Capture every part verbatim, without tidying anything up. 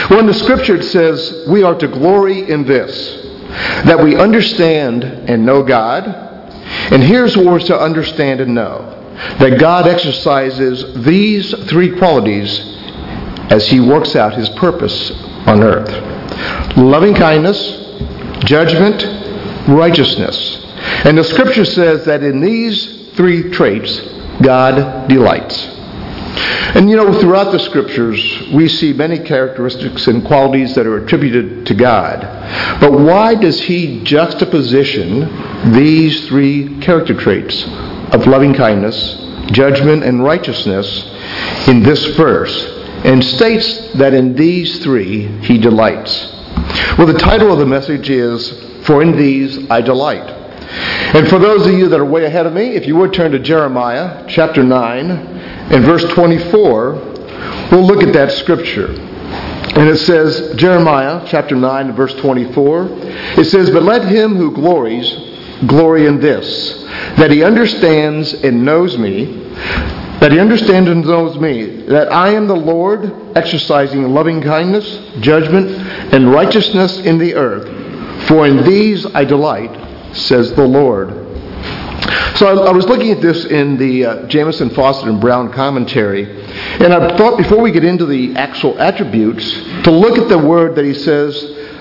Well, in the Scripture it says we are to glory in this, that we understand and know God. And here's what we're to understand and know: that God exercises these three qualities as He works out His purpose on earth: loving kindness, judgment, righteousness. And the Scripture says that in these three traits, God delights. And you know, throughout the Scriptures, we see many characteristics and qualities that are attributed to God. But why does He juxtaposition these three character traits of loving kindness, judgment, and righteousness in this verse, and states that in these three He delights? Well, the title of the message is, "For in these I delight." And for those of you that are way ahead of me, if you would turn to Jeremiah chapter nine, in verse twenty-four, we'll look at that scripture. And it says, Jeremiah chapter nine, verse twenty-four, it says, "But let him who glories glory in this, that he understands and knows me, that he understands and knows me, that I am the Lord, exercising loving kindness, judgment, and righteousness in the earth. For in these I delight, says the Lord." So I, I was looking at this in the uh, Jamieson, Fausset, and Brown commentary, and I thought before we get into the actual attributes, to look at the word that he says,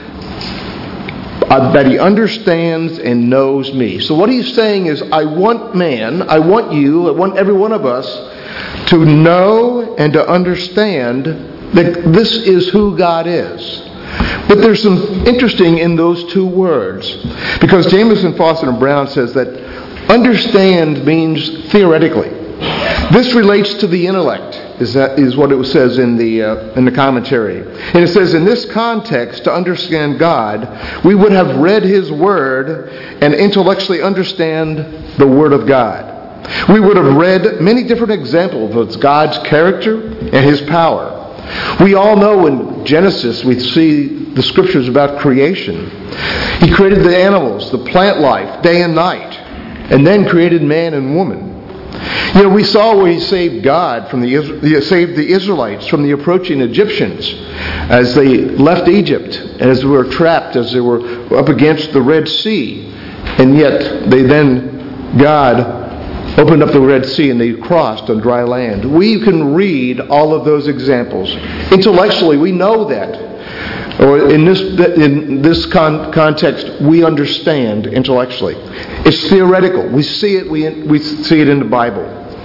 uh, that he understands and knows me. So what he's saying is, I want man, I want you, I want every one of us to know and to understand that this is who God is. But there's some interesting in those two words, because Jamieson, Fausset, and Brown says that understand means theoretically. This relates to the intellect, is that is what it says in the uh, in the commentary. And it says, in this context, to understand God, we would have read His Word and intellectually understand the Word of God. We would have read many different examples of God's character and His power. We all know in Genesis we see the scriptures about creation. He created the animals, the plant life, day and night, and then created man and woman. You know, we saw where He saved God from the He saved the Israelites from the approaching Egyptians as they left Egypt, as they were trapped, as they were up against the Red Sea, and yet they then God opened up the Red Sea and they crossed on dry land. We can read all of those examples. Intellectually, we know that. Or in this in this con- context, we understand intellectually. It's theoretical. We see it. We we see it in the Bible.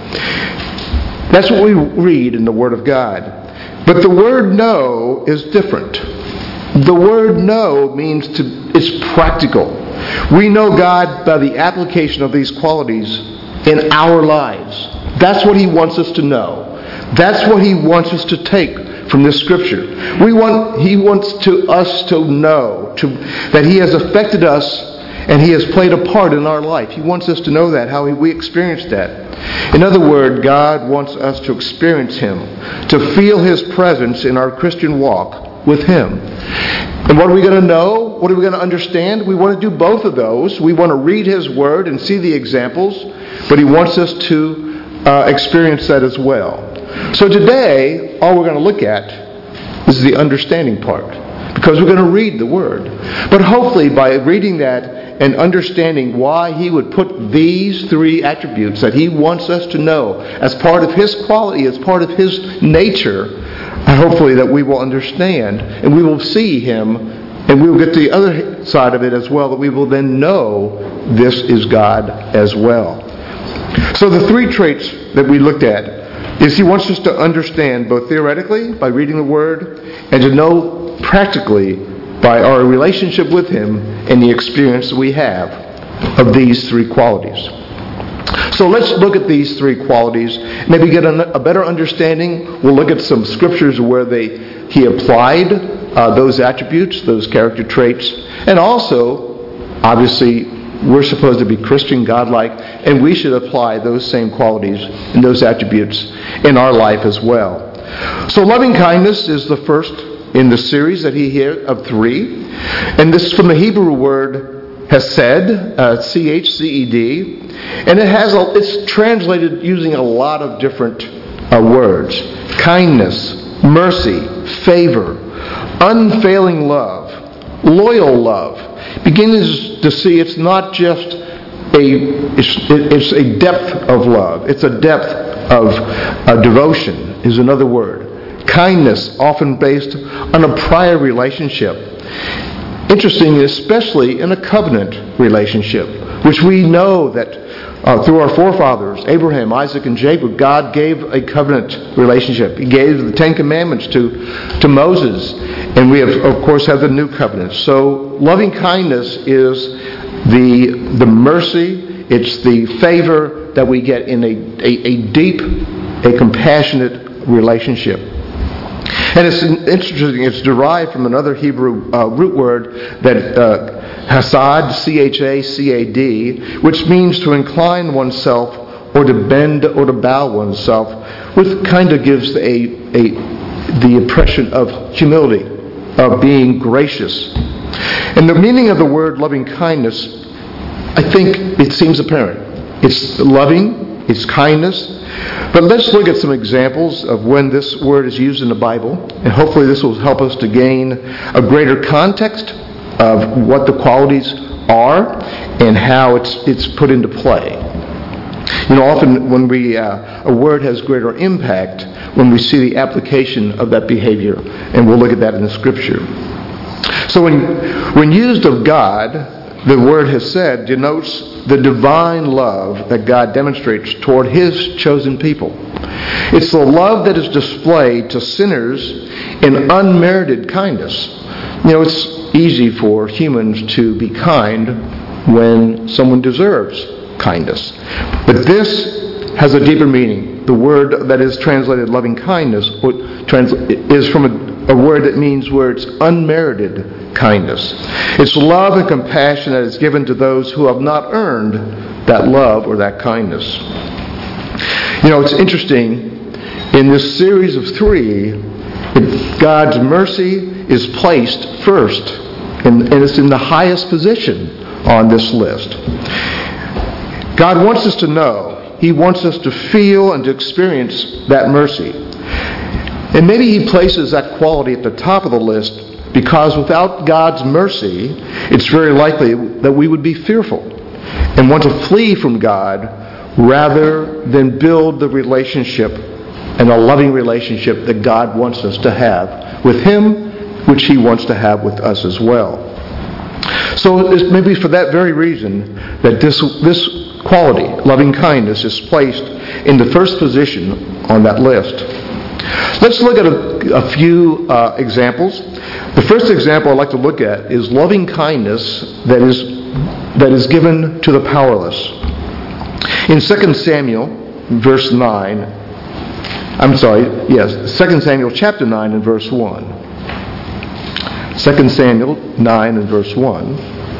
That's what we read in the Word of God. But the word "know" is different. The word "know" means to. It's practical. We know God by the application of these qualities in our lives. That's what He wants us to know. That's what He wants us to take from this scripture. We want He wants to us to know to, that He has affected us and He has played a part in our life. He wants us to know that, how we experience that. In other words, God wants us to experience Him, to feel His presence in our Christian walk with Him. And what are we going to know? What are we going to understand? We want to do both of those. We want to read His Word and see the examples, but He wants us to uh, experience that as well. So today, all we're going to look at is the understanding part, because we're going to read the Word. But hopefully by reading that and understanding why He would put these three attributes that He wants us to know as part of His quality, as part of His nature, hopefully that we will understand and we will see Him, and we will get to the other side of it as well, that we will then know this is God as well. So the three traits that we looked at is He wants us to understand both theoretically by reading the Word and to know practically by our relationship with Him and the experience that we have of these three qualities. So let's look at these three qualities, maybe get a better understanding. We'll look at some scriptures where they He applied uh, those attributes, those character traits, and also, obviously, we're supposed to be Christian, God-like, and we should apply those same qualities and those attributes in our life as well. So loving kindness is the first in the series that he here of three. And this is from the Hebrew word hesed, uh, C H C E D. And it has a, it's translated using a lot of different uh, words. Kindness, mercy, favor, unfailing love, loyal love. Begins to see it's not just a it's, it's a depth of love. It's a depth of uh, devotion is another word. Kindness, often based on a prior relationship. Interesting, especially in a covenant relationship, which we know that uh, through our forefathers, Abraham, Isaac, and Jacob, God gave a covenant relationship. He gave the Ten Commandments to, to Moses, and we have, of course, have the New Covenant. So, loving kindness is the the mercy, it's the favor that we get in a, a, a deep, a compassionate relationship. And it's interesting, it's derived from another Hebrew uh, root word, that uh, Hasad, C H A C A D, which means to incline oneself or to bend or to bow oneself, which kind of gives a, a the impression of humility, of being gracious. And the meaning of the word loving kindness, I think it seems apparent. It's loving, it's kindness. But let's look at some examples of when this word is used in the Bible, and hopefully this will help us to gain a greater context of what the qualities are and how it's it's put into play. You know, often when we uh, a word has greater impact when we see the application of that behavior, and we'll look at that in the Scripture. So when when used of God, the word has said denotes the divine love that God demonstrates toward His chosen people. It's the love that is displayed to sinners in unmerited kindness. You know, it's easy for humans to be kind when someone deserves kindness. But this has a deeper meaning. The word that is translated loving kindness is from a, a word that means where it's unmerited kindness. It's love and compassion that is given to those who have not earned that love or that kindness. You know, it's interesting, in this series of three, God's mercy is placed first, and, and it's in the highest position on this list. God wants us to know, He wants us to feel and to experience that mercy. And maybe He places that quality at the top of the list because without God's mercy, it's very likely that we would be fearful and want to flee from God rather than build the relationship and a loving relationship that God wants us to have with Him, which He wants to have with us as well. So it's maybe for that very reason that this this quality, loving kindness, is placed in the first position on that list. Let's look at a, a few uh, examples. The first example I'd like to look at is loving kindness that is that is given to the powerless. In Second Samuel, verse nine, I'm sorry, yes, Second Samuel chapter nine and verse one. Second Samuel nine and verse one.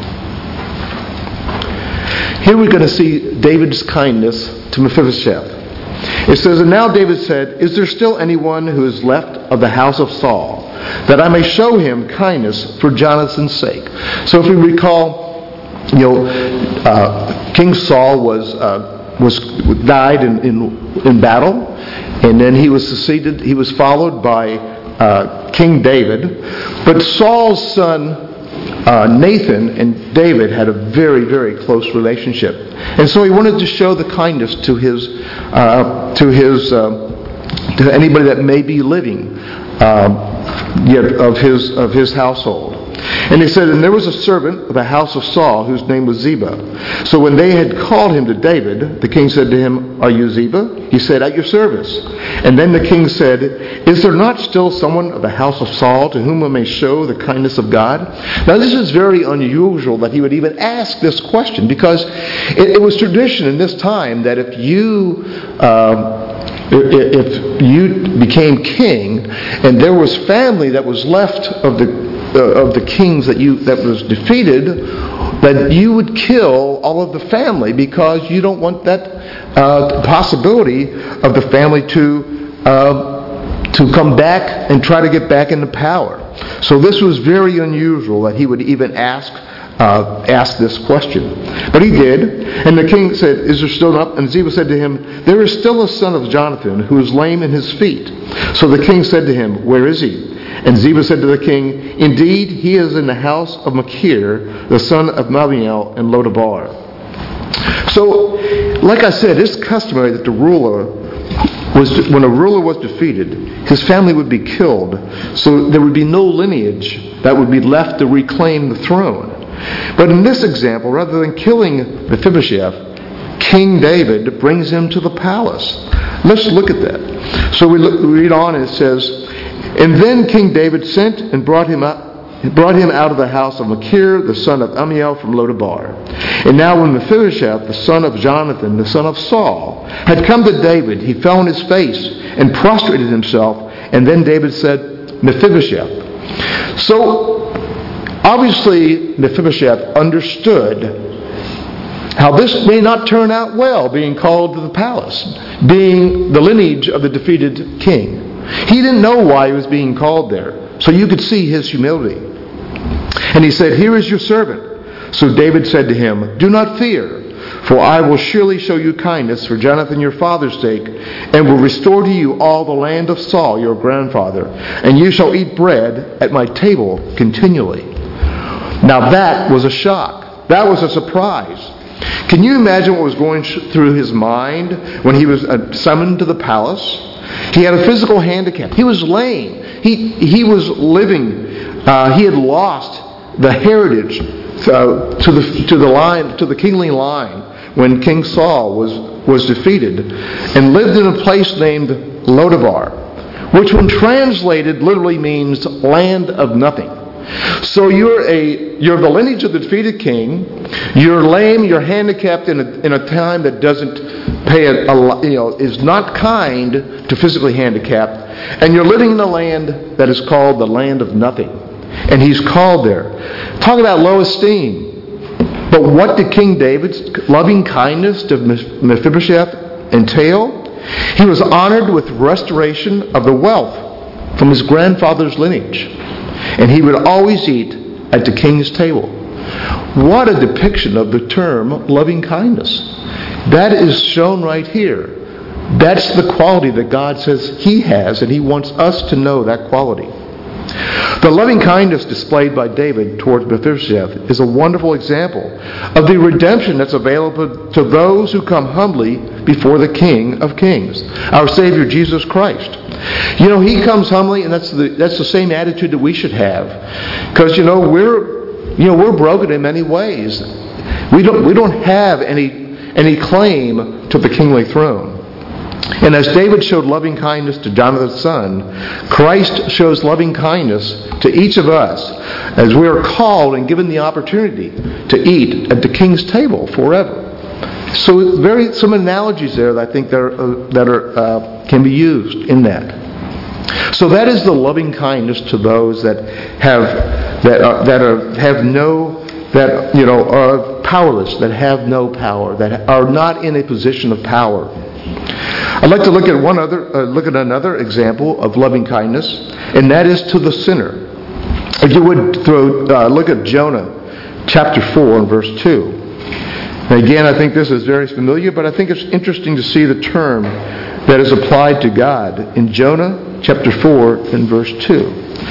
Here we're going to see David's kindness to Mephibosheth. It says, "And now David said, 'Is there still anyone who is left of the house of Saul, that I may show him kindness for Jonathan's sake?'" So if we recall, you know, uh, King Saul was uh, was died in, in in battle, and then he was succeeded. He was followed by uh, King David, but Saul's son Uh, Nathan and David had a very, very close relationship, and so he wanted to show the kindness to his, uh, to his, uh, to anybody that may be living, uh, yet of his of his household. And he said, "And there was a servant of the house of Saul whose name was Ziba. So when they had called him to David, the king said to him, 'Are you Ziba?' He said, 'At your service.' And then the king said, 'Is there not still someone of the house of Saul to whom I may show the kindness of God?'" Now this is very unusual that he would even ask this question, because it, it was tradition in this time that if you uh, if you became king and there was family that was left of the Uh, of the kings that you that was defeated, that you would kill all of the family because you don't want that uh, possibility of the family to uh, to come back and try to get back into power. So this was very unusual that he would even ask uh, ask this question, but he did. And the king said, "Is there still not?" And Ziba said to him, "There is still a son of Jonathan who is lame in his feet." So the king said to him, "Where is he?" And Ziba said to the king, "Indeed, he is in the house of Machir, the son of Mabiel in Lodabar." So, like I said, it's customary that the ruler was, when a ruler was defeated, his family would be killed. So there would be no lineage that would be left to reclaim the throne. But in this example, rather than killing Mephibosheth, King David brings him to the palace. Let's look at that. So we look, read on, and it says, "And then King David sent and brought him up, brought him out of the house of Machir, the son of Ammiel from Lodabar. And now when Mephibosheth, the son of Jonathan, the son of Saul, had come to David, he fell on his face and prostrated himself. And then David said, 'Mephibosheth.'" So, obviously, Mephibosheth understood how this may not turn out well, being called to the palace, being the lineage of the defeated king. He didn't know why he was being called there, so you could see his humility. And he said, "Here is your servant." So David said to him, "Do not fear, for I will surely show you kindness for Jonathan your father's sake, and will restore to you all the land of Saul your grandfather, and you shall eat bread at my table continually." Now that was a shock. That was a surprise. Can you imagine what was going through his mind when he was summoned to the palace? He had a physical handicap. He was lame. He he was living. Uh, he had lost the heritage uh, to the to the line to the kingly line when King Saul was was defeated, and lived in a place named Lodabar, which, when translated, literally means land of nothing. So you're a you're the lineage of the defeated king. You're lame. You're handicapped in a in a time that doesn't pay a, a you know is not kind to physically handicapped, and you're living in a land that is called the land of nothing. And he's called there. Talk about low esteem. But what did King David's loving kindness to Mephibosheth entail? He was honored with restoration of the wealth from his grandfather's lineage. And he would always eat at the king's table. What a depiction of the term loving kindness. That is shown right here. That's the quality that God says He has, and He wants us to know that quality. The loving kindness displayed by David towards Mephibosheth is a wonderful example of the redemption that's available to those who come humbly before the King of Kings, our Savior Jesus Christ. You know, He comes humbly, and that's the that's the same attitude that we should have, because you know we're you know we're broken in many ways. We don't we don't have any any claim to the kingly throne. And as David showed loving kindness to Jonathan's son, Christ shows loving kindness to each of us as we are called and given the opportunity to eat at the king's table forever. So, very some analogies there that I think that are, uh, that are uh, can be used in that. So that is the loving kindness to those that have that are, that are have no that you know are powerless, that have no power, that are not in a position of power. I'd like to look at one other uh, look at another example of loving kindness, and that is to the sinner. If you would throw uh, look at Jonah chapter four and verse two. And again, I think this is very familiar, but I think it's interesting to see the term that is applied to God in Jonah chapter four and verse two.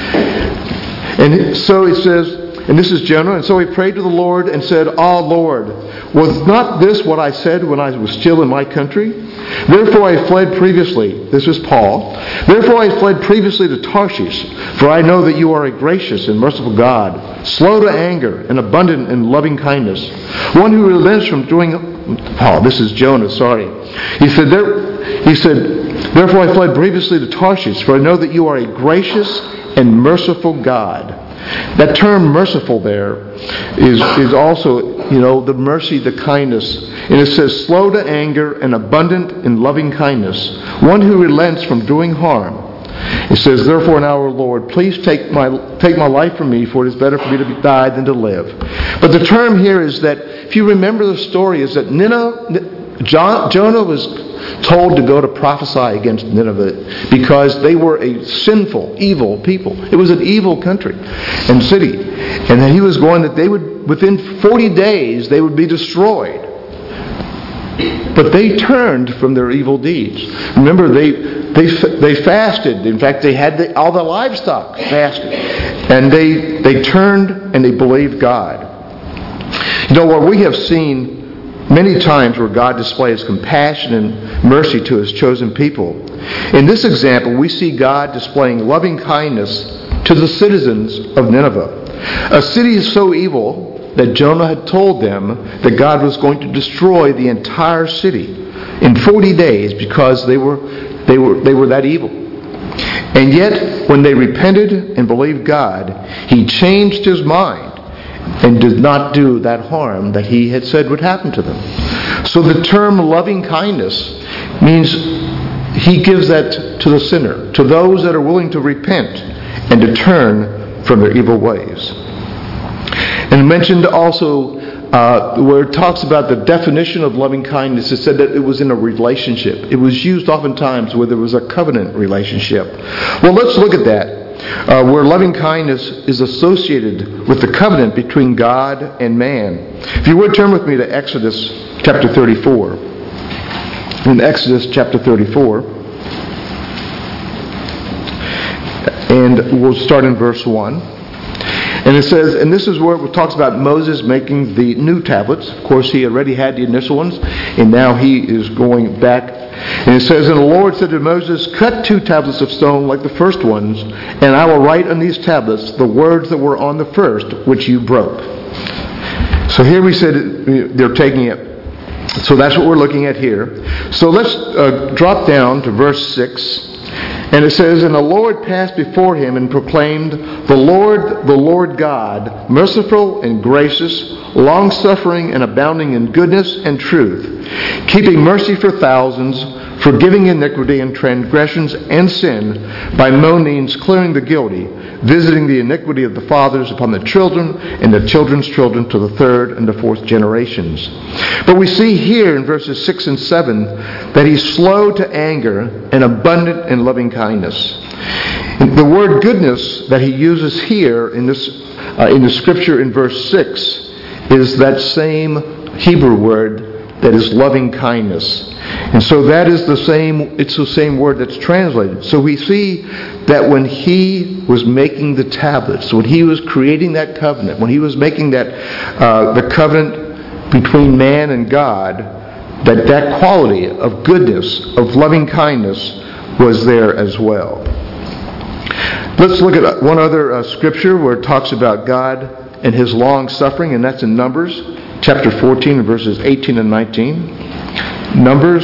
And so it says, and this is Jonah, and so he prayed to the Lord and said, "Ah, Lord, was not this what I said when I was still in my country? Therefore I fled previously." This is Paul. "Therefore I fled previously to Tarshish, for I know that you are a gracious and merciful God, slow to anger and abundant in loving kindness, one who relents from doing..." Oh, this is Jonah, sorry. He said, there, he said, "Therefore I fled previously to Tarshish, for I know that you are a gracious and merciful God." That term merciful there is is also, you know, the mercy, the kindness. And it says slow to anger and abundant in loving kindness, one who relents from doing harm. It says, "Therefore now, our Lord, please take my take my life from me, for it is better for me to die than to live." But the term here is that, if you remember the story, is that Nineveh, John, Jonah was told to go to prophesy against Nineveh because they were a sinful, evil people. It was an evil country and city. And that he was going that they would, within forty days, they would be destroyed. But they turned from their evil deeds. Remember, they they they fasted. In fact, they had the, all the livestock fasted, and they they turned and they believed God. You know what we have seen many times where God displays compassion and mercy to His chosen people. In this example, we see God displaying loving kindness to the citizens of Nineveh, a city so evil that Jonah had told them that God was going to destroy the entire city in forty days because they were they were they were that evil. And yet, when they repented and believed God, He changed His mind and did not do that harm that He had said would happen to them. So the term loving kindness means He gives that to the sinner, to those that are willing to repent and to turn from their evil ways. And mentioned also uh, where it talks about the definition of loving kindness, it said that it was in a relationship. It was used oftentimes where there was a covenant relationship. Well, let's look at that. Uh, where loving kindness is associated with the covenant between God and man. If you would turn with me to Exodus chapter thirty-four. In Exodus chapter thirty-four. And we'll start in verse one. And it says, and this is where it talks about Moses making the new tablets. Of course, he already had the initial ones, and now he is going back. And it says, and the Lord said to Moses, cut two tablets of stone like the first ones, and I will write on these tablets the words that were on the first, which you broke. So here we said they're taking it. So that's what we're looking at here. So let's uh, drop down to verse six. And it says, and the Lord passed before him and proclaimed, the Lord, the Lord God, merciful and gracious, long-suffering and abounding in goodness and truth, keeping mercy for thousands, forgiving iniquity and transgressions and sin, by no means clearing the guilty, visiting the iniquity of the fathers upon the children and the children's children to the third and the fourth generations. But we see here in verses six and seven that he's slow to anger and abundant in loving kindness. And the word goodness that he uses here in this uh, in the scripture in verse six is that same Hebrew word that is loving kindness. And so that is the same, it's the same word that's translated. So we see that when he was making the tablets, when he was creating that covenant, when he was making that uh, the covenant between man and God, that that quality of goodness, of loving kindness was there as well. Let's look at one other uh, scripture where it talks about God and His long suffering, and that's in Numbers chapter fourteen, verses eighteen and nineteen. Numbers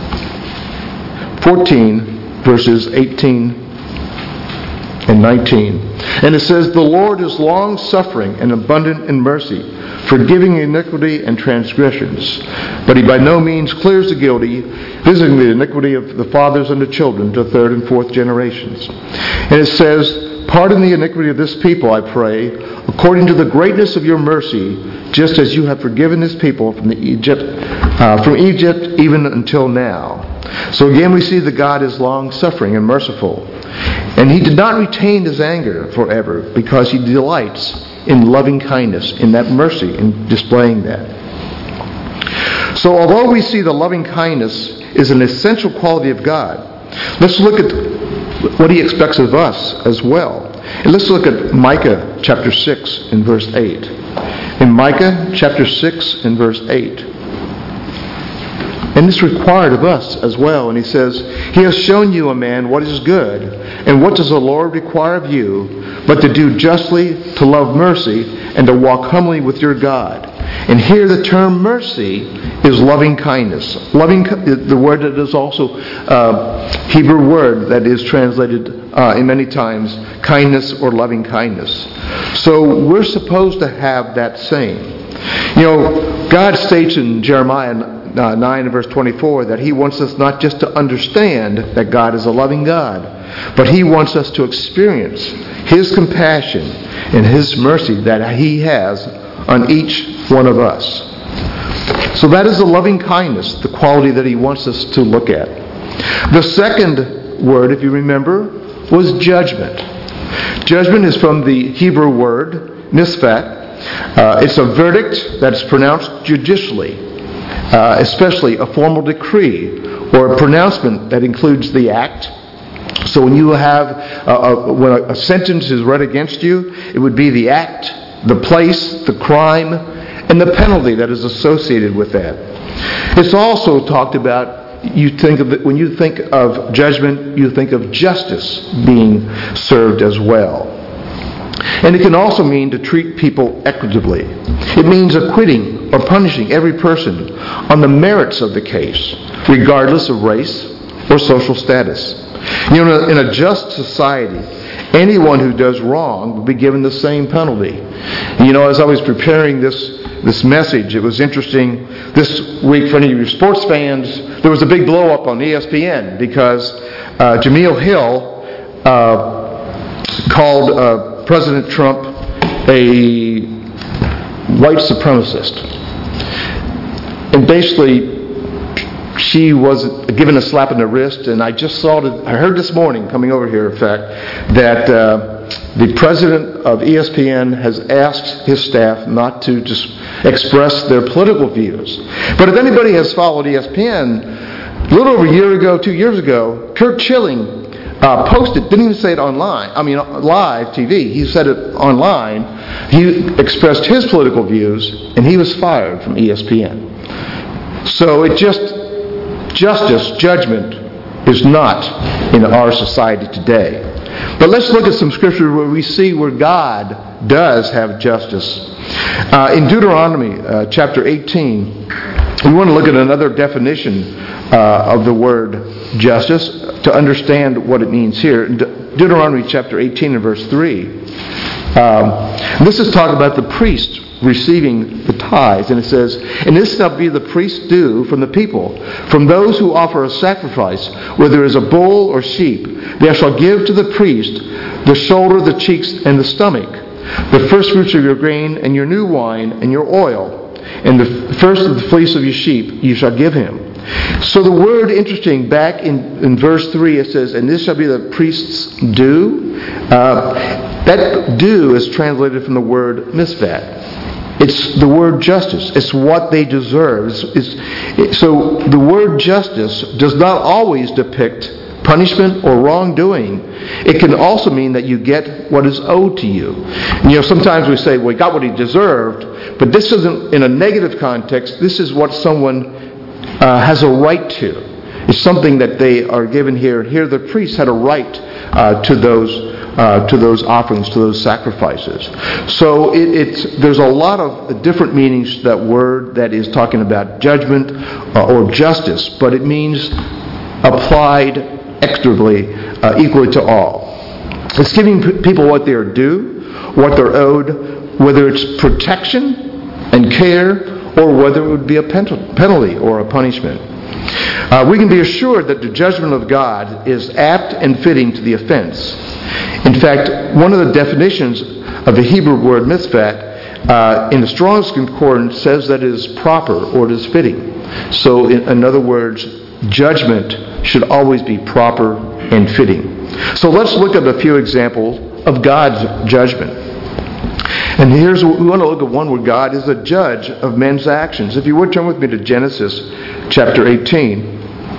fourteen, verses eighteen and nineteen. And it says, the Lord is long-suffering and abundant in mercy, forgiving iniquity and transgressions. But He by no means clears the guilty, visiting the iniquity of the fathers and the children to third and fourth generations. And it says, pardon the iniquity of this people, I pray, according to the greatness of your mercy, just as you have forgiven this people from the Egypt, uh, from Egypt even until now. So again we see that God is long-suffering and merciful. And He did not retain His anger forever, because He delights in loving kindness, in that mercy, in displaying that. So although we see the loving kindness is an essential quality of God, let's look at what He expects of us as well. And let's look at Micah chapter six and verse eight. In Micah chapter six and verse eight. And this required of us as well. And he says, He has shown you, a man, what is good. And what does the Lord require of you? But to do justly, to love mercy, and to walk humbly with your God. And here the term mercy is loving kindness. Loving, the word that is also a Hebrew word that is translated uh, in many times kindness or loving kindness. So we're supposed to have that same. You know, God states in Jeremiah Uh, nine and verse twenty-four that He wants us not just to understand that God is a loving God, but He wants us to experience His compassion and His mercy that He has on each one of us. So that is the loving kindness, the quality that He wants us to look at. The second word, if you remember, was judgment. Judgment is from the Hebrew word mishpat. Uh, it's a verdict that's pronounced judicially. uh, especially a formal decree or a pronouncement that includes the act. So when you have a, a, when a, a sentence is read against you, it would be the act, the place, the crime, and the penalty that is associated with that. It's also talked about. You think of it, when you think of judgment, you think of justice being served as well. And it can also mean to treat people equitably. It means acquitting or punishing every person on the merits of the case, regardless of race or social status. You know, in a just society, anyone who does wrong will be given the same penalty. You know, as I was preparing this this message, it was interesting. This week, for any of you sports fans, there was a big blow up on E S P N because uh, Jameel Hill uh, called uh, President Trump a white supremacist. And basically, she was given a slap on the wrist, and I just saw it. I heard this morning, coming over here, in fact, that uh, the president of E S P N has asked his staff not to just express their political views. But if anybody has followed E S P N, a little over a year ago, two years ago, Kurt Schilling uh, posted, didn't even say it online, I mean live T V, he said it online, he expressed his political views, and he was fired from E S P N. So it just, justice, judgment, is not in our society today. But let's look at some scripture where we see where God does have justice. Uh, in Deuteronomy uh, chapter eighteen, we want to look at another definition uh, of the word justice to understand what it means here. In De- Deuteronomy chapter eighteen and verse three. Um, this is talking about the priest receiving the tithes, and it says, "And this shall be the priest's due from the people, from those who offer a sacrifice, whether it is a bull or sheep. They shall give to the priest the shoulder, the cheeks, and the stomach, the first fruits of your grain, and your new wine, and your oil, and the first of the fleece of your sheep you shall give him." So the word, interesting, back in, in verse three, it says, "And this shall be the priest's due." Uh, that due is translated from the word misvat. It's the word justice. It's what they deserve. It's, it's, it, so the word justice does not always depict punishment or wrongdoing. It can also mean that you get what is owed to you. And, you know, sometimes we say, well, he got what he deserved, but this isn't in a negative context. This is what someone uh, has a right to. It's something that they are given here. Here the priest had a right uh, to those Uh, to those offerings, to those sacrifices. So it, it's there's a lot of different meanings to that word that is talking about judgment uh, or justice, but it means applied equitably, uh, equally to all. It's giving p- people what they are due, what they're owed, whether it's protection and care, or whether it would be a pen- penalty or a punishment. Uh, we can be assured that the judgment of God is apt and fitting to the offense. In fact, one of the definitions of the Hebrew word mitzvah uh, in the Strong's Concordance says that it is proper or it is fitting. So, in, in other words, judgment should always be proper and fitting. So let's look at a few examples of God's judgment. And here's what we want to look at one where God is a judge of men's actions. If you would turn with me to Genesis chapter eighteen.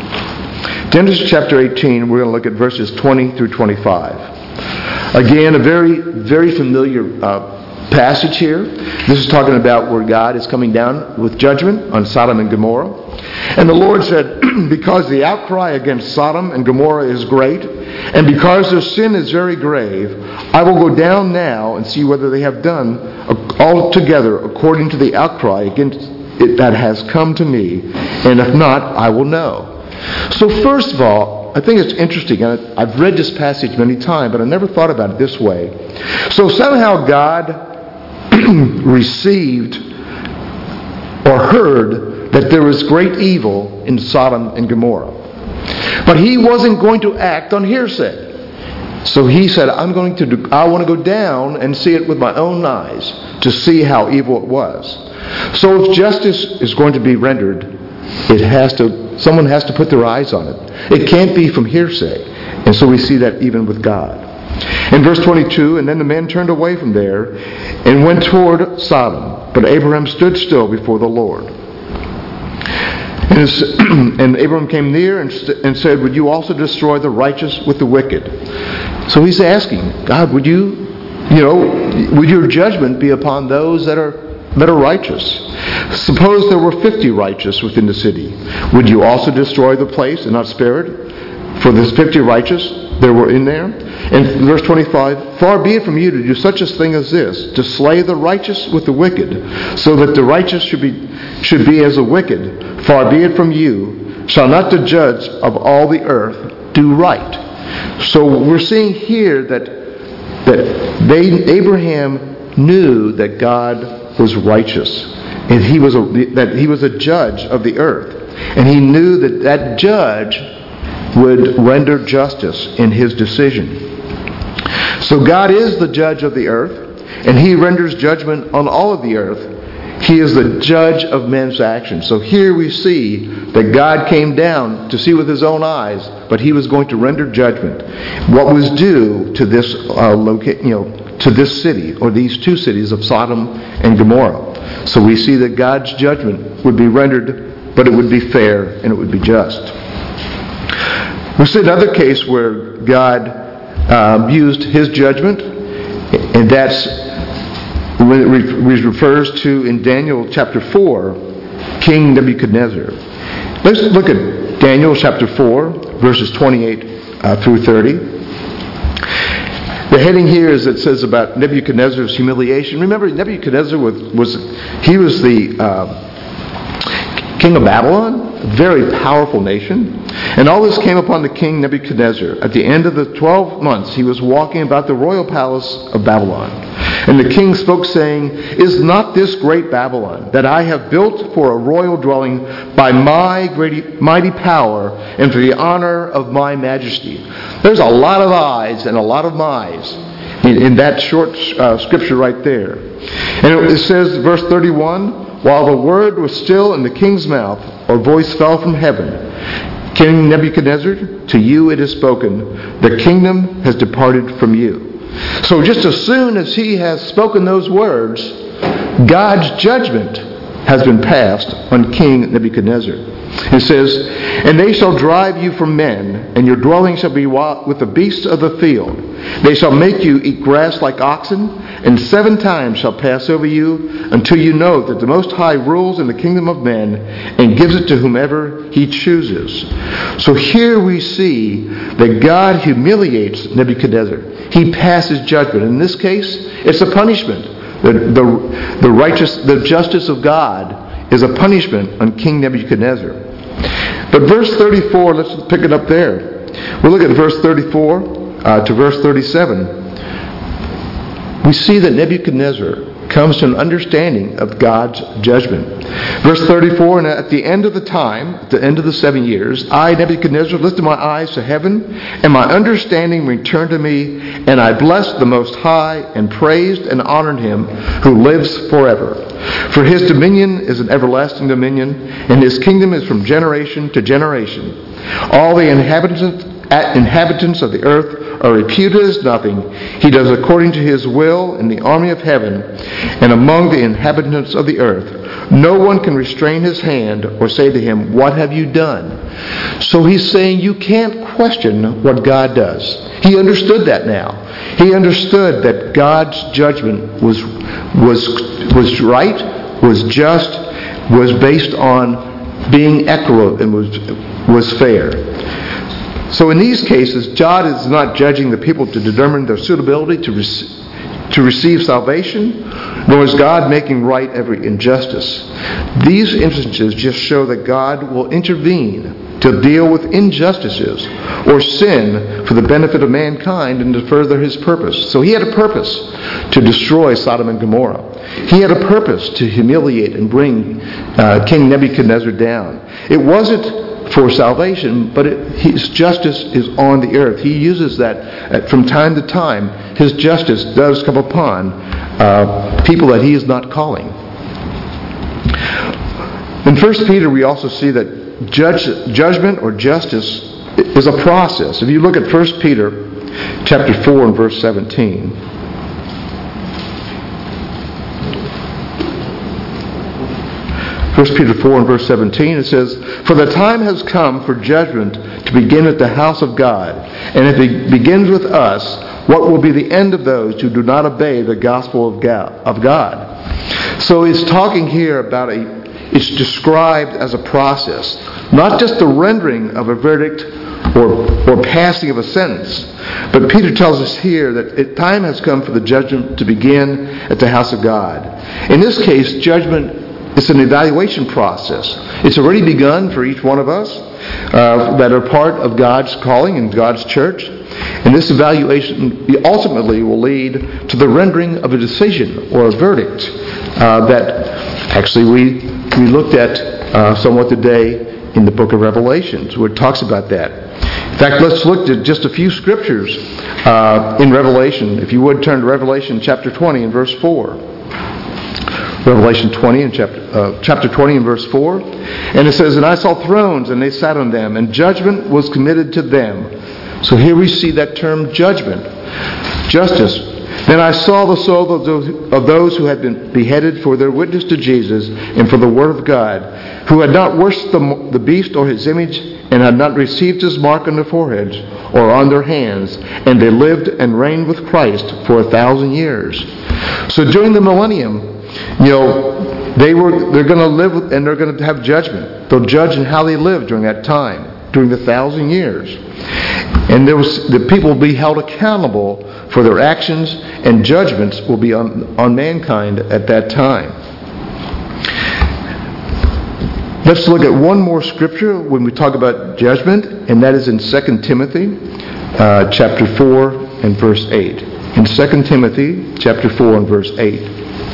Genesis chapter eighteen, we're going to look at verses twenty through twenty-five. Again, a very, very familiar uh, passage here. This is talking about where God is coming down with judgment on Sodom and Gomorrah. And the Lord said, because the outcry against Sodom and Gomorrah is great, and because their sin is very grave, I will go down now and see whether they have done altogether according to the outcry against it that has come to me, and if not, I will know. So first of all, I think it's interesting, and I've read this passage many times, but I never thought about it this way. So somehow God received or heard that there was great evil in Sodom and Gomorrah. But he wasn't going to act on hearsay. So he said, I'm going to do, I want to go down and see it with my own eyes to see how evil it was. So if justice is going to be rendered, it has to someone has to put their eyes on it. It can't be from hearsay. And so we see that even with God. In verse twenty-two, and then the men turned away from there and went toward Sodom. But Abraham stood still before the Lord. And, and Abraham came near and, st- and said, would you also destroy the righteous with the wicked? So he's asking, God, would you, you know, would your judgment be upon those that are that are righteous? Suppose there were fifty righteous within the city. Would you also destroy the place and not spare it? For the fifty righteous there were in there. And verse twenty-five, far be it from you to do such a thing as this, to slay the righteous with the wicked, so that the righteous should be should be as the wicked. Far be it from you. Shall not the judge of all the earth do right? So we're seeing here that that they, Abraham knew that God was righteous, and he was a, that he was a judge of the earth, and he knew that that judge would render justice in his decision. So God is the judge of the earth, and he renders judgment on all of the earth. He is the judge of men's actions. So here we see that God came down to see with his own eyes, but he was going to render judgment. What was due to this uh, loca- you know, to this city, or these two cities of Sodom and Gomorrah. So we see that God's judgment would be rendered, but it would be fair and it would be just. We see another case where God um, used his judgment, and that's when it re- refers to in Daniel chapter four, King Nebuchadnezzar. Let's look at Daniel chapter four, verses twenty-eight uh, through thirty. The heading here is it says about Nebuchadnezzar's humiliation. Remember, Nebuchadnezzar was, was he was the uh, king of Babylon, a very powerful nation. And all this came upon the king Nebuchadnezzar. At the end of the twelve months, he was walking about the royal palace of Babylon. And the king spoke, saying, is not this great Babylon, that I have built for a royal dwelling by my great, mighty power and for the honor of my majesty? There's a lot of I's and a lot of my's in, in that short uh, scripture right there. And it, it says, verse thirty-one, while the word was still in the king's mouth, a voice fell from heaven. King Nebuchadnezzar, to you it is spoken, the kingdom has departed from you. So just as soon as he has spoken those words, God's judgment has been passed on King Nebuchadnezzar. It says, and they shall drive you from men, and your dwelling shall be with the beasts of the field. They shall make you eat grass like oxen, and seven times shall pass over you, until you know that the Most High rules in the kingdom of men, and gives it to whomever he chooses. So here we see that God humiliates Nebuchadnezzar. He passes judgment. In this case, it's a punishment. The, the, the righteous, the justice of God is a punishment on King Nebuchadnezzar. But verse thirty-four, let's pick it up there. We'll look at verse thirty-four uh, to verse thirty-seven. We see that Nebuchadnezzar comes to an understanding of God's judgment. Verse thirty-four, and at the end of the time, at the end of the seven years, I, Nebuchadnezzar, lifted my eyes to heaven, and my understanding returned to me, and I blessed the Most High, and praised and honored him who lives forever. For his dominion is an everlasting dominion, and his kingdom is from generation to generation. All the inhabitants inhabitants of the earth are reputed as nothing. He does according to his will in the army of heaven and among the inhabitants of the earth. No one can restrain his hand or say to him, what have you done? So he's saying you can't question what God does. He understood that now. He understood that God's judgment was was was right, was just, was based on being equitable, and was was fair. So in these cases, God is not judging the people to determine their suitability to, rec- to receive salvation, nor is God making right every injustice. These instances just show that God will intervene to deal with injustices or sin for the benefit of mankind and to further his purpose. So he had a purpose to destroy Sodom and Gomorrah. He had a purpose to humiliate and bring uh, King Nebuchadnezzar down. It wasn't for salvation, but it, his justice is on the earth. He uses that uh, from time to time. His justice does come upon uh, people that he is not calling. In First Peter, we also see that judge, judgment or justice is a process. If you look at First Peter chapter four and verse seventeen, First Peter four and verse seventeen, it says, "For the time has come for judgment to begin at the house of God. And if it begins with us, what will be the end of those who do not obey the gospel of God?" So he's talking here about a, it's described as a process, not just the rendering of a verdict or, or passing of a sentence. But Peter tells us here that it, time has come for the judgment to begin at the house of God. In this case, judgment is an evaluation process. It's already begun for each one of us uh, that are part of God's calling and God's church. And this evaluation ultimately will lead to the rendering of a decision or a verdict uh, that actually we we looked at uh, somewhat today in the book of Revelations, where it talks about that. In fact, let's look at just a few scriptures uh, in Revelation. If you would turn to Revelation chapter twenty and verse four. Revelation twenty and chapter uh, chapter twenty and verse four. And it says, "And I saw thrones, and they sat on them, and judgment was committed to them." So here we see that term judgment, justice. "Then I saw the souls of those, of those who had been beheaded for their witness to Jesus and for the word of God, who had not worshipped the, the beast or his image, and had not received his mark on their foreheads or on their hands, and they lived and reigned with Christ for a thousand years." So during the millennium, you know, they were they're going to live and they're going to have judgment. They'll judge in how they lived during that time, during the thousand years. And there was the people will be held accountable for their actions, and judgments will be on, on mankind at that time. Let's look at one more scripture when we talk about judgment, and that is in Second Timothy uh, chapter four and verse eight. In Second Timothy chapter four and verse eight.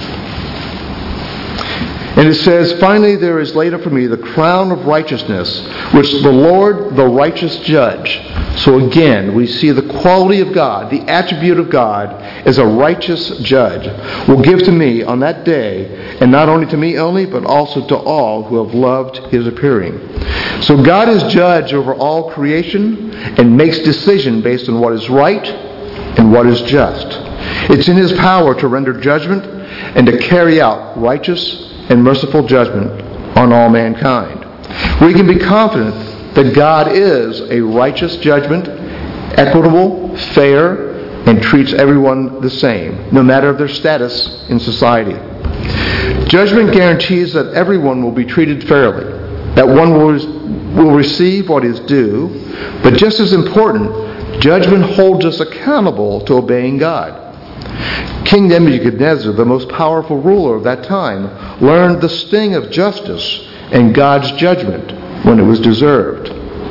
And it says, "Finally there is laid up for me the crown of righteousness, which the Lord, the righteous judge." So again, we see the quality of God, the attribute of God as a righteous judge, will give to me on that day, and not only to me only, but also to all who have loved his appearing. So God is judge over all creation and makes decision based on what is right and what is just. It's in his power to render judgment and to carry out righteous and merciful judgment on all mankind. We can be confident that God is a righteous judgment, equitable, fair, and treats everyone the same, no matter their status in society. Judgment guarantees that everyone will be treated fairly, that one will, will receive what is due, but just as important, judgment holds us accountable to obeying God. King Nebuchadnezzar, the most powerful ruler of that time, learned the sting of justice and God's judgment when it was deserved.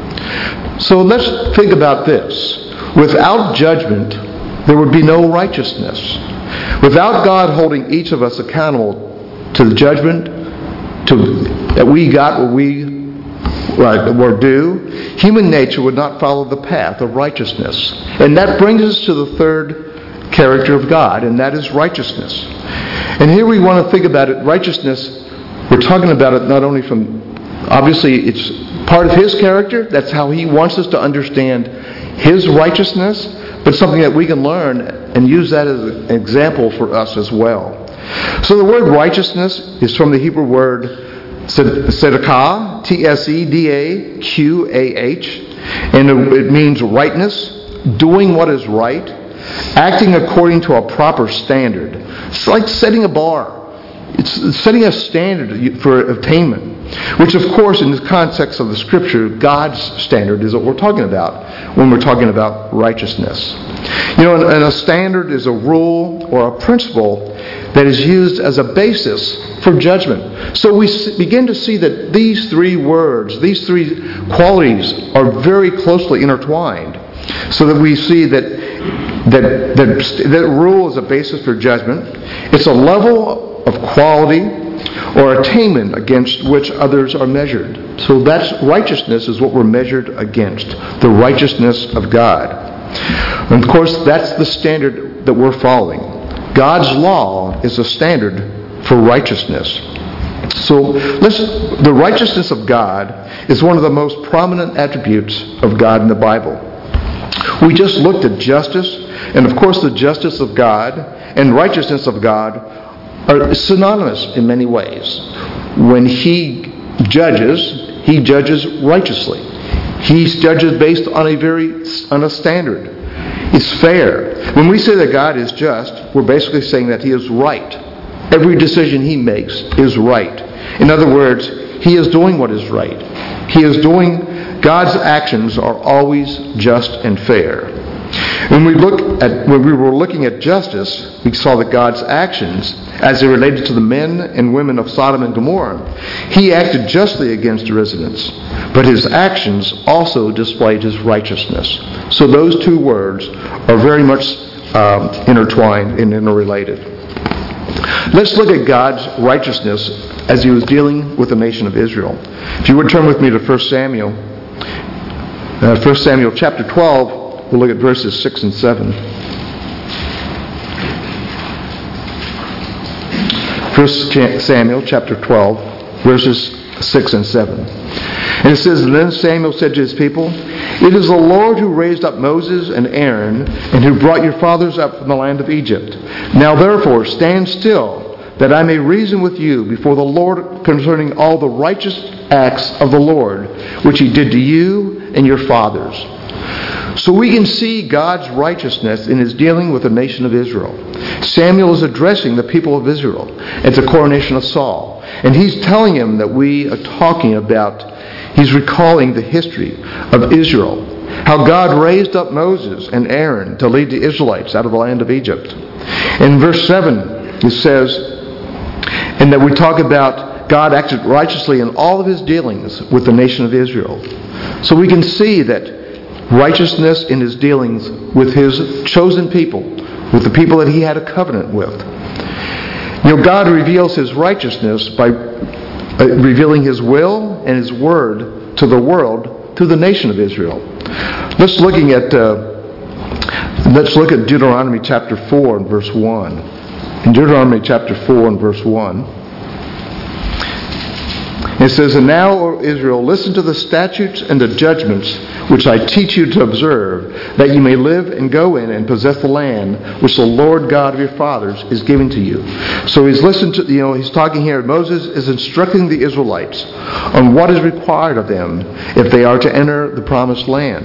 So let's think about this. Without judgment, there would be no righteousness. Without God holding each of us accountable to the judgment to, that we got what we right, were due, human nature would not follow the path of righteousness. And that brings us to the third character of God, and that is righteousness. And here we want to think about it. Righteousness, we're talking about it not only from, obviously it's part of his character, that's how he wants us to understand his righteousness, but something that we can learn and use that as an example for us as well. So the word righteousness is from the Hebrew word tzedakah, T S E D A Q A H, and it means rightness, doing what is right, acting according to a proper standard. It's like setting a bar. It's setting a standard for attainment, which of course in the context of the scripture, God's standard is what we're talking about when we're talking about righteousness. You know, and a standard is a rule or a principle that is used as a basis for judgment. So we begin to see that these three words, these three qualities are very closely intertwined, so that we see that That, that that rule is a basis for judgment. It's a level of quality or attainment against which others are measured. So that's righteousness is what we're measured against, the righteousness of God. And of course, that's the standard that we're following. God's law is a standard for righteousness. So let's, the righteousness of God is one of the most prominent attributes of God in the Bible. We just looked at justice, and of course the justice of God and righteousness of God are synonymous in many ways. when He judges, He judges righteously. He judges based on a very on a standard. It's fair. When we say that God is just, we're basically saying that He is right. Every decision He makes is right. In other words, He is doing what is right. He is doing, God's actions are always just and fair. When we look at when we were looking at justice, we saw that God's actions, as they related to the men and women of Sodom and Gomorrah, He acted justly against the residents, but His actions also displayed His righteousness. So those two words are very much um, intertwined and interrelated. Let's look at God's righteousness as He was dealing with the nation of Israel. If you would turn with me to First Samuel, uh, First Samuel chapter twelve. We'll look at verses six and seven. First Samuel chapter twelve, verses six and seven. And it says, "And then Samuel said to his people, It is the Lord who raised up Moses and Aaron, and who brought your fathers up from the land of Egypt. Now therefore stand still, that I may reason with you before the Lord concerning all the righteous acts of the Lord, which He did to you and your fathers." So we can see God's righteousness in His dealing with the nation of Israel. Samuel is addressing the people of Israel at the coronation of Saul. And he's telling him that we are talking about, he's recalling the history of Israel. How God raised up Moses and Aaron to lead the Israelites out of the land of Egypt. In verse seven, it says, and that we talk about God acted righteously in all of His dealings with the nation of Israel. So we can see that righteousness in His dealings with His chosen people, with the people that He had a covenant with. You know, God reveals His righteousness by uh, revealing His will and His word to the world through the nation of Israel. Let's looking at uh, let's look at Deuteronomy chapter four and verse one. In Deuteronomy chapter four and verse one. It says, "And now, O Israel, listen to the statutes and the judgments which I teach you to observe, that you may live and go in and possess the land which the Lord God of your fathers is giving to you." So he's listened to, you know, he's talking here. Moses is instructing the Israelites on what is required of them if they are to enter the promised land.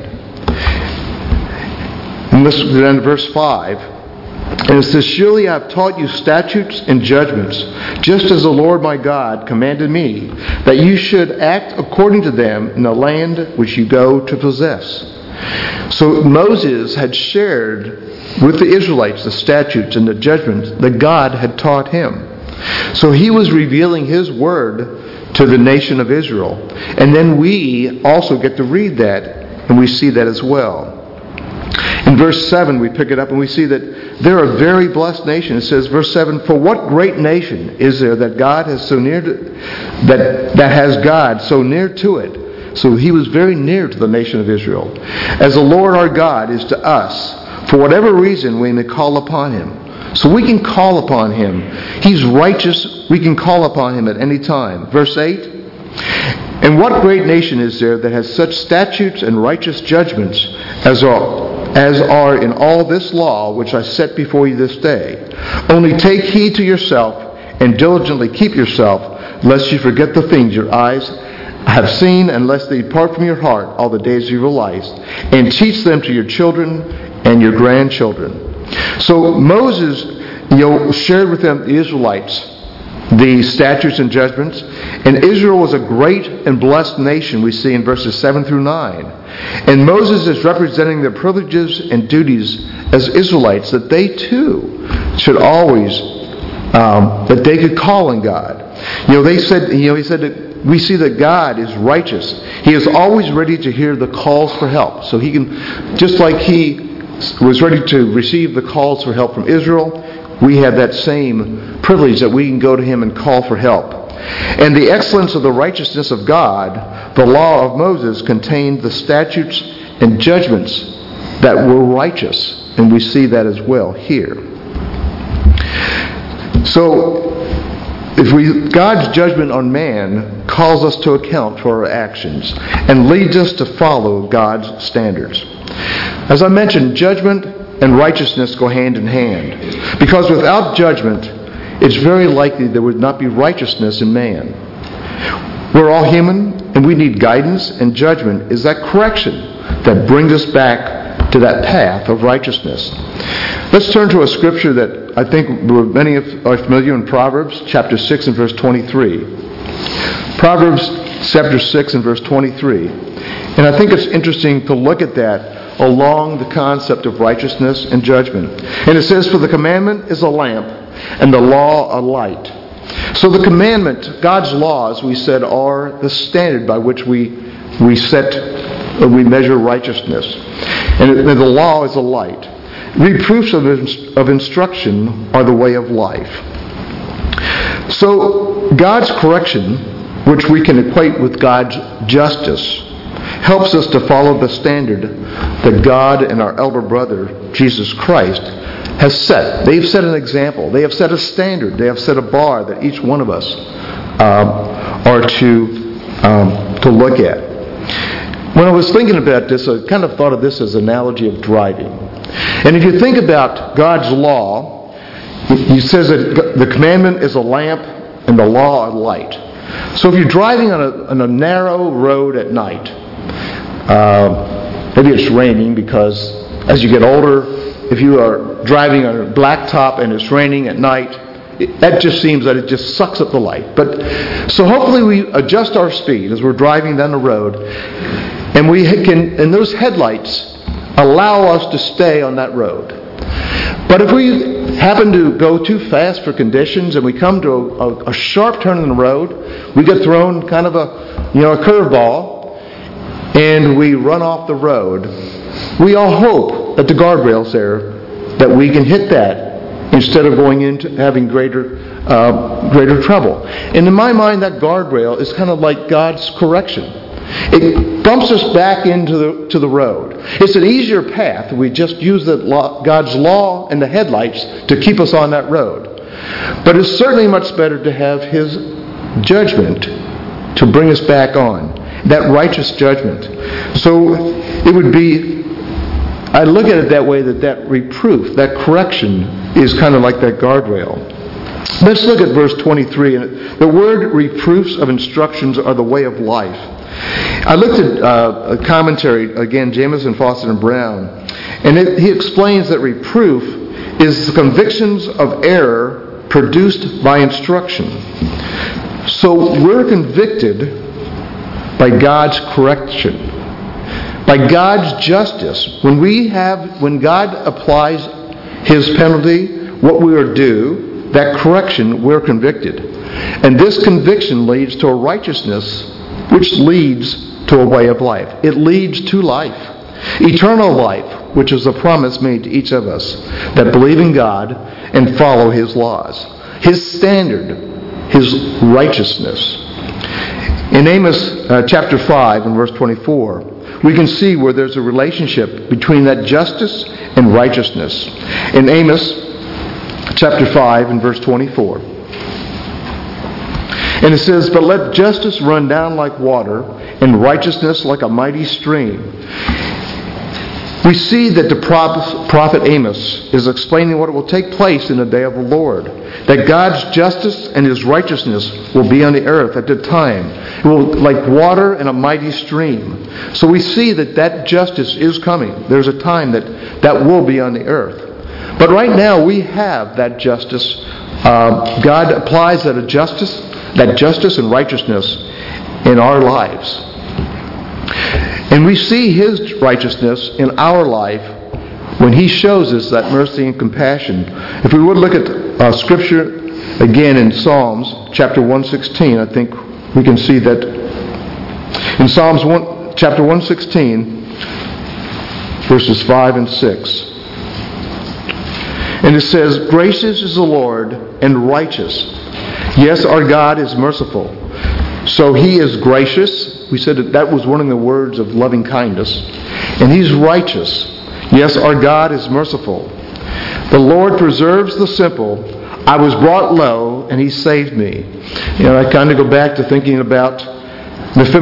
And listen to then verse five. And it says, "Surely I have taught you statutes and judgments, just as the Lord my God commanded me, that you should act according to them in the land which you go to possess." So Moses had shared with the Israelites the statutes and the judgments that God had taught him. So he was revealing His word to the nation of Israel. And then we also get to read that, and we see that as well. In verse seven, we pick it up and we see that they're a very blessed nation. It says, verse seven, "For what great nation is there that God has so near to, that that has God so near to it?" So He was very near to the nation of Israel. "As the Lord our God is to us, for whatever reason we may call upon Him." So we can call upon Him. He's righteous. We can call upon Him at any time. Verse eight, "And what great nation is there that has such statutes and righteous judgments as are as are in all this law which I set before you this day? Only take heed to yourself and diligently keep yourself, lest you forget the things your eyes have seen, and lest they depart from your heart all the days of your life, and teach them to your children and your grandchildren." So Moses, you know, shared with them, the Israelites, the statutes and judgments. And Israel was a great and blessed nation, we see in verses seven through nine. And Moses is representing their privileges and duties as Israelites, that they too should always, um, that they could call on God. You know, they said, you know, he said that we see that God is righteous. He is always ready to hear the calls for help. So He can, just like He was ready to receive the calls for help from Israel, we have that same privilege that we can go to Him and call for help. And the excellence of the righteousness of God, the law of Moses, contained the statutes and judgments that were righteous. And we see that as well here. So, if we, God's judgment on man calls us to account for our actions and leads us to follow God's standards. As I mentioned, judgment and righteousness go hand in hand. Because without judgment, it's very likely there would not be righteousness in man. We're all human, and we need guidance, and judgment is that correction that brings us back to that path of righteousness. Let's turn to a scripture that I think many are familiar in Proverbs chapter six and verse twenty-three. Proverbs chapter six and verse twenty-three. And I think it's interesting to look at that along the concept of righteousness and judgment. And it says, "For the commandment is a lamp, and the law a light." So the commandment, God's laws, we said, are the standard by which we we set, or we measure righteousness. And the law is a light. Reproofs of, of instruction are the way of life. So God's correction, which we can equate with God's justice, helps us to follow the standard that God and our elder brother, Jesus Christ, has set. They've set an example. They have set a standard. They have set a bar that each one of us um, are to um, to look at. When I was thinking about this, I kind of thought of this as an analogy of driving. And if you think about God's law, He says that the commandment is a lamp and the law a light. So if you're driving on a, on a narrow road at night, uh, maybe it's raining because as you get older, if you are driving on a blacktop and it's raining at night, it, that just seems that it just sucks up the light. But so hopefully we adjust our speed as we're driving down the road, and we can, and those headlights allow us to stay on that road. But if we happen to go too fast for conditions and we come to a, a, a sharp turn in the road, we get thrown kind of a, you know, a curveball, and we run off the road. We all hope that the guardrail's there, that we can hit that instead of going into having greater uh, greater trouble. And in my mind, that guardrail is kind of like God's correction. It bumps us back into the to the road. It's an easier path. We just use the law, God's law and the headlights to keep us on that road. But it's certainly much better to have His judgment to bring us back on, that righteous judgment. So it would be, I look at it that way, that that reproof, that correction is kind of like that guardrail. Let's look at verse twenty-three. And the word reproofs of instructions are the way of life. I looked at uh, a commentary, again, Jamieson, Fausset, and Brown, and it, he explains that reproof is the convictions of error produced by instruction. So we're convicted by God's correction, by God's justice. When we have, when God applies His penalty, what we are due, that correction, we're convicted. And this conviction leads to a righteousness which leads to a way of life. It leads to life. Eternal life, which is a promise made to each of us that believe in God and follow His laws. His standard, His righteousness. In Amos uh, chapter five and verse twenty-four, we can see where there's a relationship between that justice and righteousness. In Amos chapter five and verse twenty-four. And it says, "But let justice run down like water, and righteousness like a mighty stream." We see that the prophet Amos is explaining what will take place in the day of the Lord. That God's justice and His righteousness will be on the earth at the time. It will like water and a mighty stream. So we see that that justice is coming. There's a time that that will be on the earth. But right now we have that justice. Uh, God applies that justice, that justice and righteousness in our lives. And we see His righteousness in our life when He shows us that mercy and compassion. If we would look at uh, Scripture again in Psalms chapter one sixteen, I think we can see that in Psalms one, chapter one sixteen, verses five and six. And it says, "Gracious is the Lord and righteous. Yes, our God is merciful." So He is gracious. We said that that was one of the words of loving kindness. And He's righteous. Yes, our God is merciful. The Lord preserves the simple. I was brought low, and He saved me. You know, I kind of go back to thinking about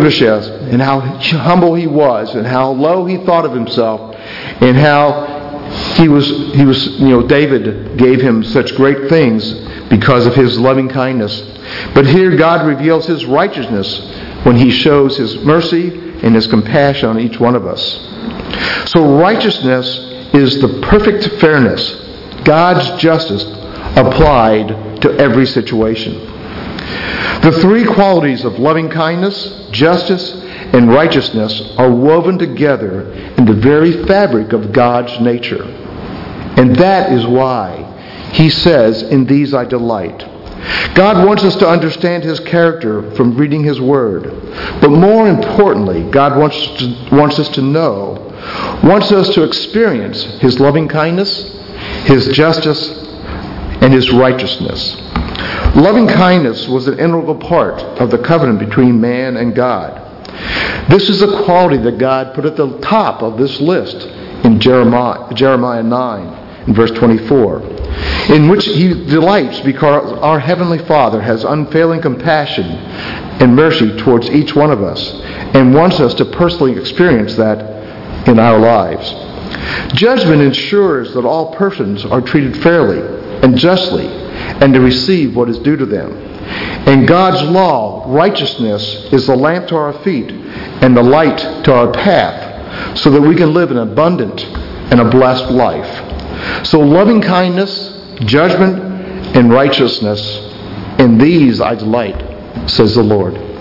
Mephibosheth and how humble he was, and how low he thought of himself, and how he was, he was, you know, David gave him such great things because of his loving kindness. But here God reveals his righteousness when he shows his mercy and his compassion on each one of us. So righteousness is the perfect fairness, God's justice applied to every situation. The three qualities of loving kindness, justice, and righteousness are woven together in the very fabric of God's nature. And that is why he says, "In these I delight." God wants us to understand his character from reading his word. But more importantly, God wants to, wants us to know, wants us to experience his loving kindness, his justice, and his righteousness. Loving kindness was an integral part of the covenant between man and God. This is a quality that God put at the top of this list in Jeremiah, Jeremiah nine, in verse twenty-four, in which he delights because our Heavenly Father has unfailing compassion and mercy towards each one of us and wants us to personally experience that in our lives. Judgment ensures that all persons are treated fairly and justly and to receive what is due to them. In God's law, righteousness is the lamp to our feet and the light to our path so that we can live an abundant and a blessed life. So loving kindness, judgment, and righteousness, in these I delight, says the Lord.